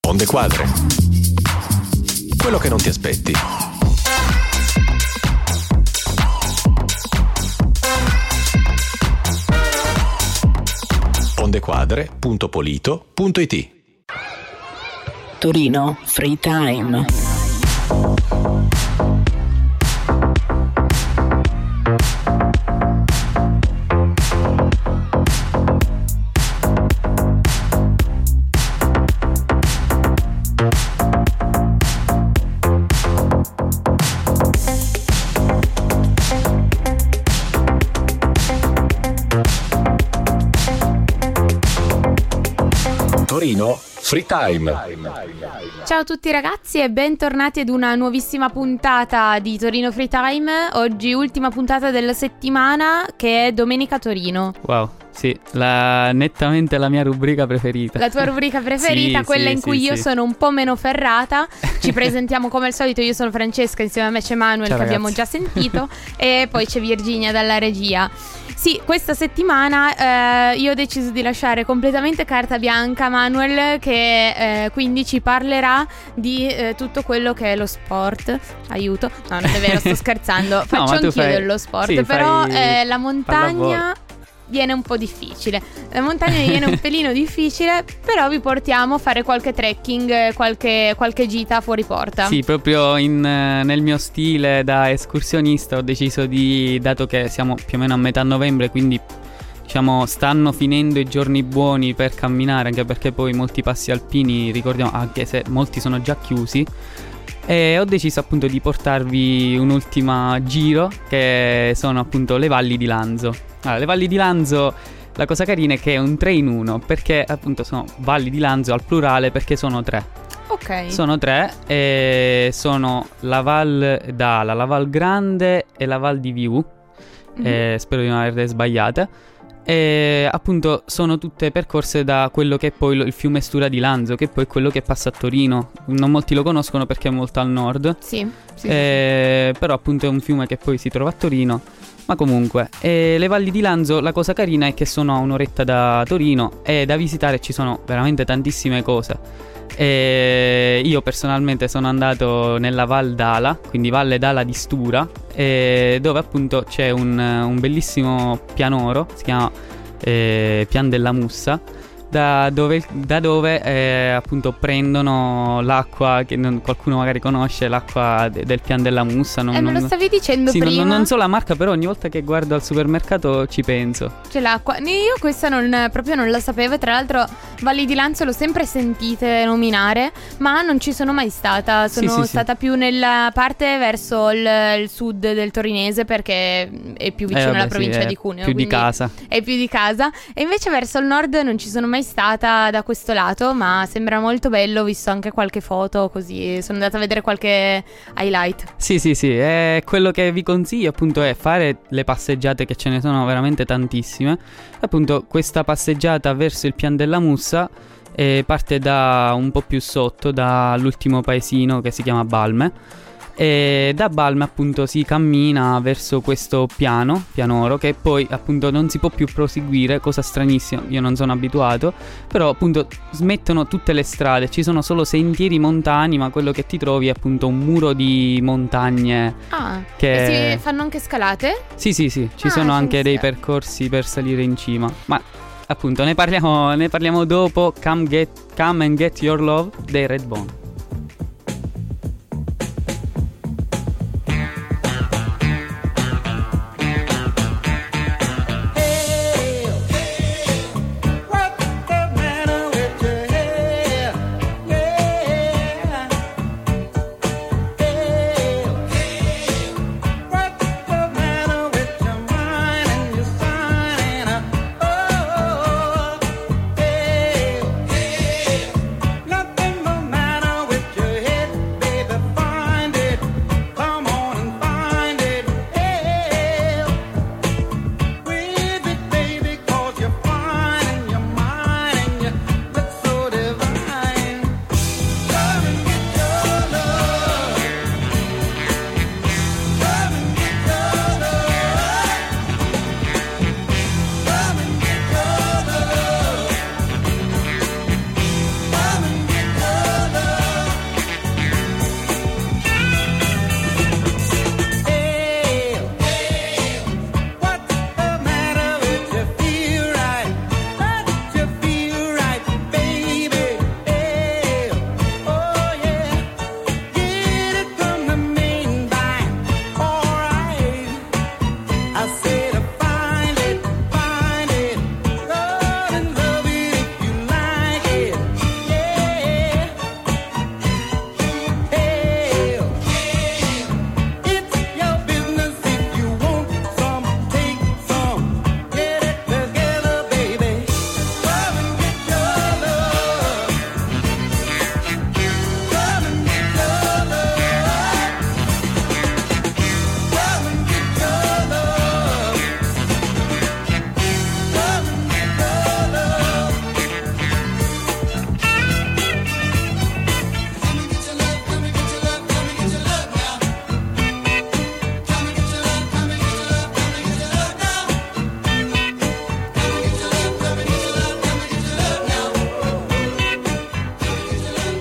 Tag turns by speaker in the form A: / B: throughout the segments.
A: Onde Quadre. Quello che non ti aspetti. ondequadre.polito.it.
B: Torino Free Time.
A: Torino Free Time.
C: Ciao a tutti ragazzi e bentornati ad una nuovissima puntata di Torino Free Time. Oggi ultima puntata della settimana, che è Domenica Torino.
D: Wow, sì, nettamente la mia rubrica preferita.
C: La tua rubrica preferita,
D: Sì,
C: quella
D: sì,
C: in cui
D: sì,
C: io
D: sì.
C: sono un po' meno ferrata. Ci presentiamo come al solito, io sono Francesca, insieme a me c'è Manuel,
D: Ciao,
C: che abbiamo
D: ragazzi.
C: già sentito, e poi c'è Virginia dalla regia. Sì, questa settimana io ho deciso di lasciare completamente carta bianca a Manuel, che quindi ci parlerà di tutto quello che è lo sport. Aiuto. No, non è vero, sto scherzando. Faccio
D: ma tu
C: anch'io
D: fai-
C: dello sport,
D: sì,
C: però
D: fai
C: la montagna
D: pallavolo.
C: viene un po' difficile. La montagna viene un pelino difficile, però vi portiamo a fare qualche trekking, qualche gita fuori porta.
D: Sì, proprio nel mio stile da escursionista ho deciso dato che siamo più o meno a metà novembre, quindi diciamo stanno finendo i giorni buoni per camminare, anche perché poi molti passi alpini, ricordiamo, anche se molti sono già chiusi. E ho deciso appunto di portarvi un'ultima giro, che sono appunto le valli di Lanzo. Allora, le valli di Lanzo, la cosa carina è che è un 3 in 1, perché appunto sono valli di Lanzo al plurale, perché sono 3.
C: Ok.
D: Sono 3 e sono la Val d'Ala, la Val Grande e la Val di Viù. Spero di non averle sbagliate. E appunto sono tutte percorse da quello che è poi il fiume Stura di Lanzo, che poi è quello che passa a Torino. Non molti lo conoscono perché è molto al nord.
C: Sì.
D: Però appunto è un fiume che poi si trova a Torino. Ma comunque, le valli di Lanzo, la cosa carina è che sono a un'oretta da Torino e da visitare ci sono veramente tantissime cose. Io personalmente sono andato nella Val d'Ala, quindi Valle d'Ala di Stura, dove appunto c'è un bellissimo pianoro, si chiama Pian della Mussa, da dove appunto prendono l'acqua che qualcuno magari conosce, l'acqua del Pian della Mussa.
C: Me lo stavi dicendo
D: Sì,
C: prima.
D: non so la marca, però ogni volta che guardo al supermercato ci penso.
C: C'è l'acqua. Io questa proprio non la sapevo. E tra l'altro Valli di Lanzo l'ho sempre sentite nominare, ma non ci sono mai stata. Sono
D: Sì.
C: stata più nella parte verso il sud del torinese, perché è più vicino
D: Vabbè,
C: alla
D: sì,
C: provincia
D: è
C: di Cuneo,
D: più di
C: quindi
D: casa.
C: è più di casa. E invece verso il nord non ci sono mai stata da questo lato, ma sembra molto bello. Ho visto anche qualche foto, così sono andata a vedere qualche highlight.
D: Sì, quello che vi consiglio appunto è fare le passeggiate, che ce ne sono veramente tantissime. Appunto questa passeggiata verso il Pian della Mussa parte da un po' più sotto, dall'ultimo paesino che si chiama Balme. E da Balme appunto si cammina verso questo pianoro, che poi appunto non si può più proseguire, cosa stranissima, io non sono abituato. Però appunto smettono tutte le strade, ci sono solo sentieri montani, ma quello che ti trovi è appunto un muro di montagne.
C: E si fanno anche scalate?
D: Sì, ci sono anche dei
C: funziona.
D: percorsi per salire in cima. Ma appunto ne parliamo dopo. Come and Get Your Love dei Redbone.
E: Nothing but matter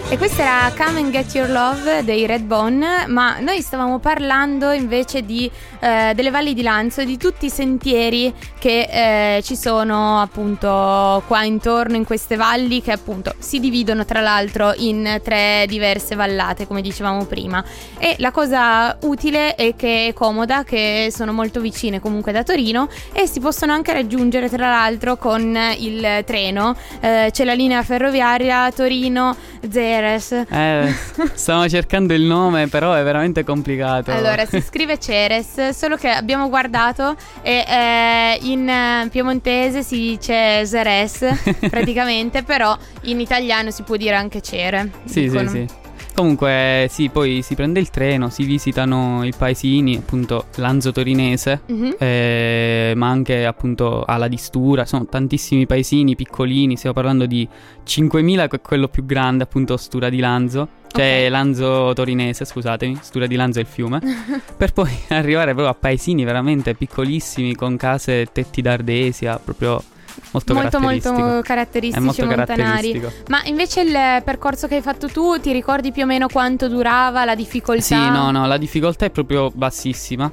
C: E questa era Come and Get Your Love dei Redbone, ma noi stavamo parlando invece di delle valli di Lanzo e di tutti i sentieri che ci sono appunto qua intorno in queste valli, che appunto si dividono tra l'altro in 3 diverse vallate, come dicevamo prima. E la cosa utile è che è comoda, che sono molto vicine comunque da Torino e si possono anche raggiungere tra l'altro con il treno. C'è la linea ferroviaria Torino-Zeres.
D: Stavo cercando il nome, però è veramente complicato.
C: Allora, si scrive Ceres, solo che abbiamo guardato e in piemontese si dice Zeres praticamente, però in italiano si può dire anche Cere.
D: Sì. Comunque sì, poi si prende il treno, si visitano i paesini, appunto Lanzo Torinese, ma anche appunto Ala di Stura. Sono tantissimi paesini piccolini, stiamo parlando di 5.000, che è quello più grande, appunto Stura di Lanzo. Cioè Lanzo Torinese, scusatemi, Stura di Lanzo è il fiume. Per poi arrivare proprio a paesini veramente piccolissimi, con case e tetti d'ardesia, proprio molto
C: caratteristici,
D: è molto
C: montanari.
D: caratteristico.
C: Ma invece il percorso che hai fatto tu, ti ricordi più o meno quanto durava, la difficoltà?
D: Sì, no, la difficoltà è proprio bassissima.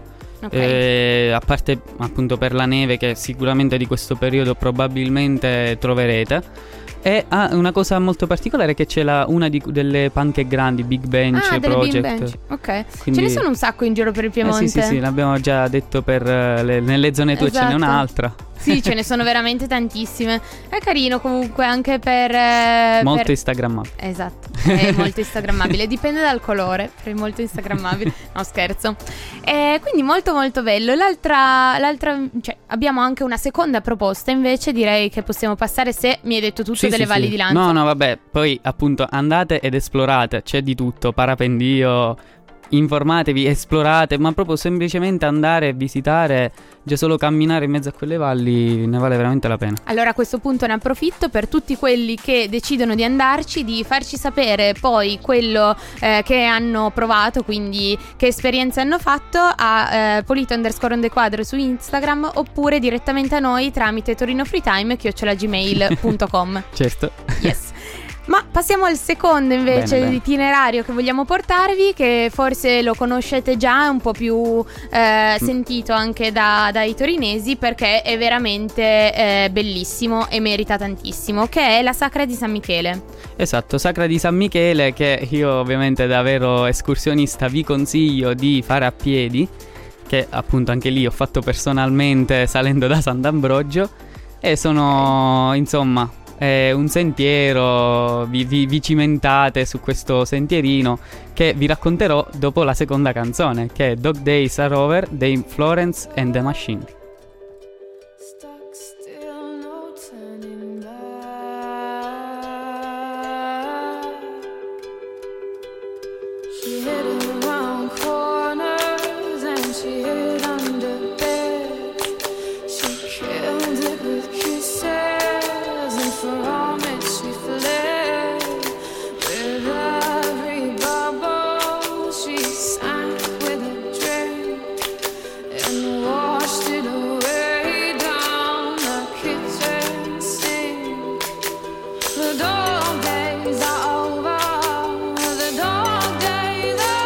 D: A parte appunto per la neve, che sicuramente di questo periodo probabilmente troverete. E una cosa molto particolare è che c'è una delle panche grandi, Big Bench Project.
C: Big Bench. Ok.
D: Quindi,
C: ce ne sono un sacco in giro per il Piemonte.
D: Sì, l'abbiamo già detto per nelle zone tue, ce n'è un'altra.
C: Sì, ce ne sono veramente tantissime. È carino comunque anche per
D: molto instagrammabile.
C: Esatto, è molto instagrammabile. Dipende dal colore, però è molto instagrammabile. No, scherzo. Quindi molto molto bello. L'altra, cioè, abbiamo anche una seconda proposta. Invece direi che possiamo passare, se mi hai detto tutto delle valli di Lanzo.
D: No, vabbè, poi appunto andate ed esplorate. C'è di tutto, parapendio, informatevi, esplorate, ma proprio semplicemente andare e visitare, già solo camminare in mezzo a quelle valli ne vale veramente la pena.
C: Allora a questo punto ne approfitto per tutti quelli che decidono di andarci, di farci sapere poi quello che hanno provato, quindi che esperienze hanno fatto a Polito_on_the_quadro su Instagram, oppure direttamente a noi tramite torinofreetime@gmail.com.
D: Certo.
C: Yes. Ma passiamo al secondo invece
D: bene.
C: itinerario che vogliamo portarvi, che forse lo conoscete già, è un po' più sentito anche dai torinesi, perché è veramente bellissimo e merita tantissimo, che è la Sacra di San Michele.
D: Esatto, Sacra di San Michele, che io ovviamente da vero escursionista vi consiglio di fare a piedi, che appunto anche lì ho fatto personalmente salendo da Sant'Ambrogio, e sono insomma... è un sentiero, vi cimentate su questo sentierino, che vi racconterò dopo la seconda canzone, che è Dog Days Are Over dei Florence and the Machine.
B: Stuck still, no turning back. She hid around corners and she hid under beds. She killed it with kisses, and from it she fled. With every bubble she sank with a drink and washed it away down the kitchen sink. The dog days are over, the dog days are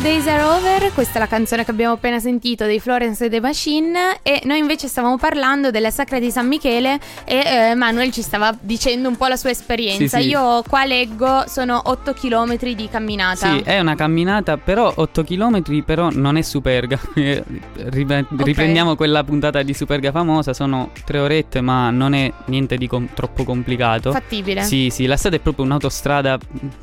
C: Days Are Over, questa è la canzone che abbiamo appena sentito dei Florence and the Machine, e noi invece stavamo parlando della Sacra di San Michele e Manuel ci stava dicendo un po' la sua esperienza.
D: Sì.
C: Io qua leggo sono 8 km di camminata.
D: Sì, è una camminata, però 8 km però non è Superga. Riprendiamo quella puntata di Superga famosa, sono 3 orette ma non è niente di troppo complicato.
C: Fattibile.
D: Sì, la strada è proprio un'autostrada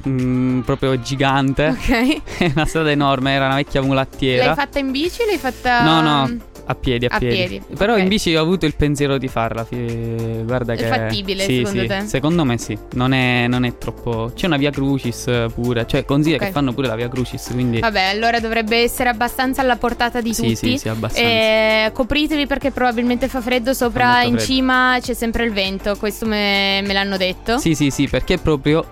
D: proprio gigante.
C: Ok.
D: È una strada enorme, era una vecchia mulattiera.
C: L'hai fatta in bici o l'hai fatta...
D: No, a piedi. Però
C: ok.
D: in bici ho avuto il pensiero di farla. Guarda che
C: è fattibile,
D: sì,
C: secondo te?
D: Secondo me sì. Non è troppo. C'è una via Crucis pure. Cioè consiglia
C: Ok.
D: che fanno pure la via Crucis. Quindi
C: Vabbè, allora dovrebbe essere abbastanza alla portata di tutti.
D: Sì, abbastanza.
C: Copritevi perché probabilmente fa freddo. Sopra
D: Fa molto
C: in
D: freddo.
C: cima c'è sempre il vento. Questo me l'hanno detto.
D: Sì, perché proprio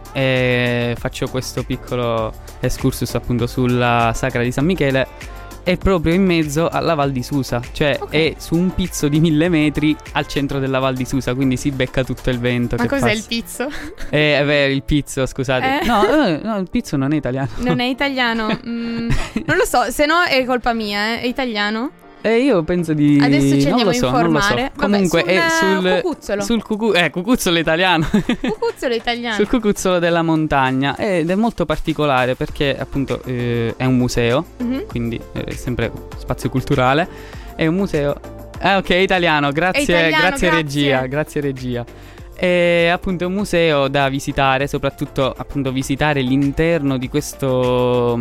D: faccio questo piccolo excursus appunto sulla Sacra di San Michele. È proprio in mezzo alla Val di Susa, cioè
C: Ok.
D: è su un pizzo di 1000 metri al centro della Val di Susa, quindi si becca tutto il vento.
C: Ma
D: che
C: cos'è
D: passa.
C: il pizzo?
D: È vero, il pizzo, scusate. No, il pizzo non è italiano.
C: Non è italiano? Non lo so, se no è colpa mia, È italiano?
D: Io penso di...
C: Adesso ci
D: non
C: andiamo
D: lo so,
C: a
D: non lo
C: informare.
D: so. Comunque
C: Vabbè,
D: è
C: Cucuzzolo.
D: sul cucuzzolo italiano.
C: Cucuzzolo italiano.
D: Sul cucuzzolo della montagna. Ed è molto particolare perché appunto è un museo,
C: Mhm.
D: quindi è sempre spazio culturale. È un museo... ok, italiano, grazie,
C: italiano,
D: grazie
C: grazie.
D: grazie regia. È appunto un museo da visitare, soprattutto appunto visitare l'interno di questo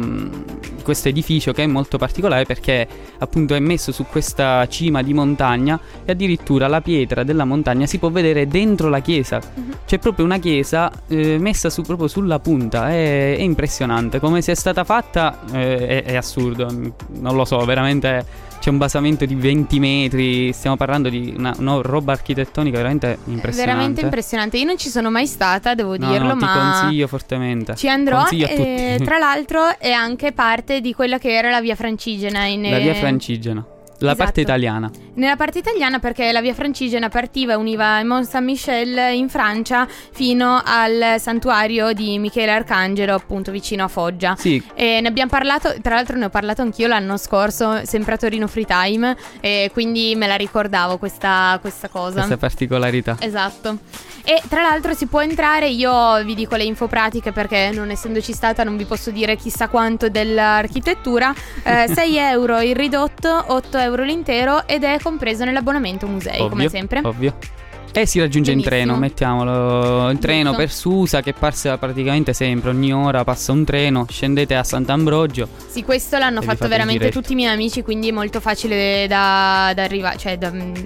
D: edificio che è molto particolare perché appunto è messo su questa cima di montagna e addirittura la pietra della montagna si può vedere dentro la chiesa. C'è proprio una chiesa messa proprio sulla punta, è impressionante, come sia stata fatta è assurdo, non lo so, veramente. C'è un basamento di 20 metri, stiamo parlando di una roba architettonica veramente impressionante.
C: Veramente impressionante. Io non ci sono mai stata, devo dirlo,
D: ti
C: ma
D: consiglio fortemente.
C: ci andrò.
D: Consiglio a tutti.
C: Tra l'altro è anche parte di quella che era la via Francigena
D: La via Francigena. La parte
C: Esatto.
D: italiana.
C: Nella parte italiana, perché la via Francigena partiva e univa Mont Saint-Michel in Francia fino al santuario di Michele Arcangelo, appunto vicino a Foggia.
D: Sì.
C: E ne abbiamo parlato, tra l'altro ne ho parlato anch'io l'anno scorso, sempre a Torino Free Time, e quindi me la ricordavo questa cosa.
D: Questa particolarità.
C: Esatto. E tra l'altro si può entrare, io vi dico le info pratiche perché non essendoci stata non vi posso dire chissà quanto dell'architettura. 6 euro il ridotto, 8 euro l'intero ed è compreso nell'abbonamento musei, come sempre.
D: Ovvio. E si raggiunge in
C: Benissimo.
D: treno, mettiamolo. Il treno
C: Giusto.
D: per Susa che passa praticamente sempre, ogni ora passa un treno, scendete a Sant'Ambrogio.
C: Sì, questo l'hanno
D: E vi
C: fatto
D: fate il
C: veramente
D: giretto.
C: tutti i miei amici, quindi è molto facile da arrivare, cioè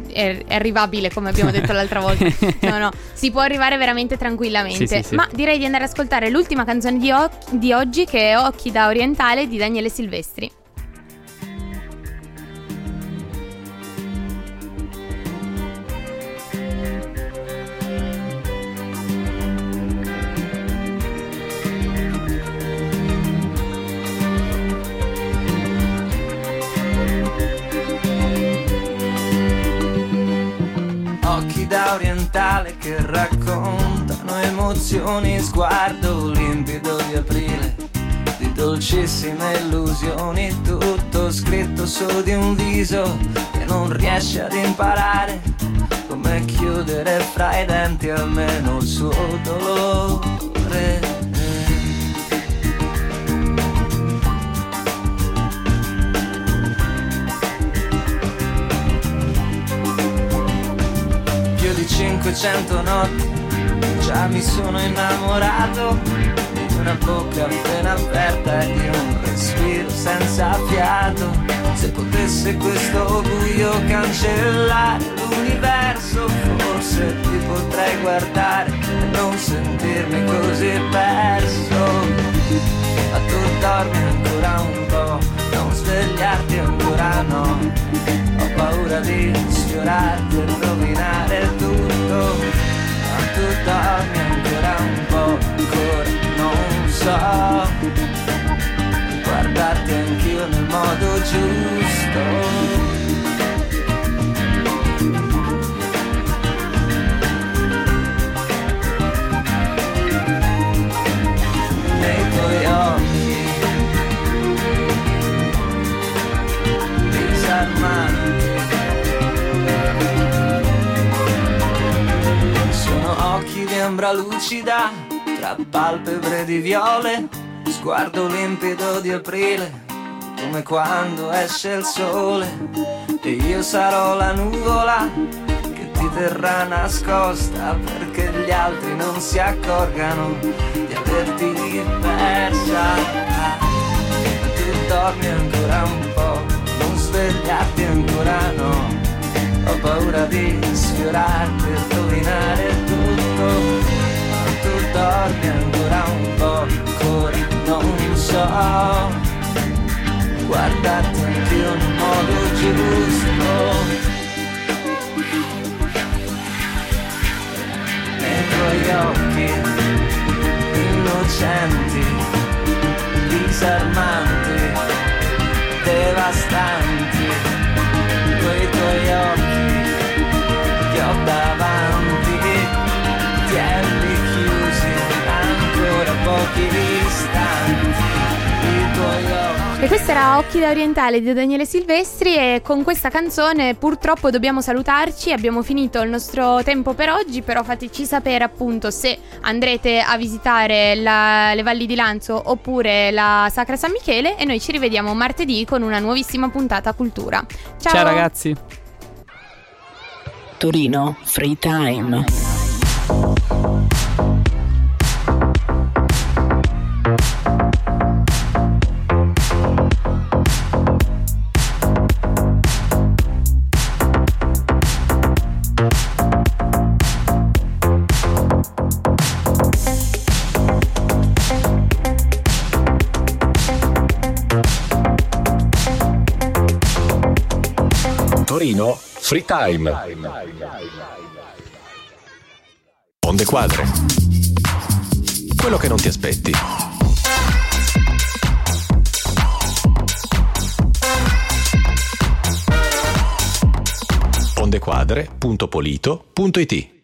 C: è arrivabile come abbiamo detto l'altra volta. No, si può arrivare veramente tranquillamente.
D: Sì.
C: Ma direi di andare ad ascoltare l'ultima canzone di oggi, che è Occhi da Orientale di Daniele Silvestri.
E: Occhi da orientale che raccontano emozioni, sguardo limpido di aprile, di dolcissime illusioni, tutto scritto su di un viso che non riesce ad imparare come chiudere fra i denti almeno il suo dolore. Più di 500 notti già mi sono innamorato di una bocca appena aperta e di un respiro senza fiato. Se potesse questo buio cancellare l'universo, forse ti potrei guardare e non sentirmi così perso. Ma tu dormi ancora un po', non svegliarti ancora no. Ho paura di sfiorarti e rovinare tutto. Ma tu dormi ancora un po', ancora non so guardarti anch'io nel modo giusto. Nei tuoi occhi sembra lucida, tra palpebre di viole, sguardo limpido di aprile, come quando esce il sole. E io sarò la nuvola che ti terrà nascosta, perché gli altri non si accorgano di averti persa. Tu dormi ancora un po', non svegliarti ancora no, ho paura di sfiorarti e rovinare tutto. Tu dormi ancora un po', ancora non so, guardarti anch'io in un modo giusto. Nei tuoi occhi innocenti, disarmanti, devastanti, quei tuoi occhi che ho davanti, tienli chiusi ancora pochi istanti, i tuoi occhi.
C: E questa era Occhi da Orientale di Daniele Silvestri, e con questa canzone purtroppo dobbiamo salutarci, abbiamo finito il nostro tempo per oggi, però fateci sapere appunto se andrete a visitare le Valli di Lanzo oppure la Sacra San Michele, e noi ci rivediamo martedì con una nuovissima puntata Cultura.
D: Ciao ragazzi.
F: Torino Free Time.
A: Torino Free Time. Onde Quadre. Quello che non ti aspetti. Ondequadre.polito.it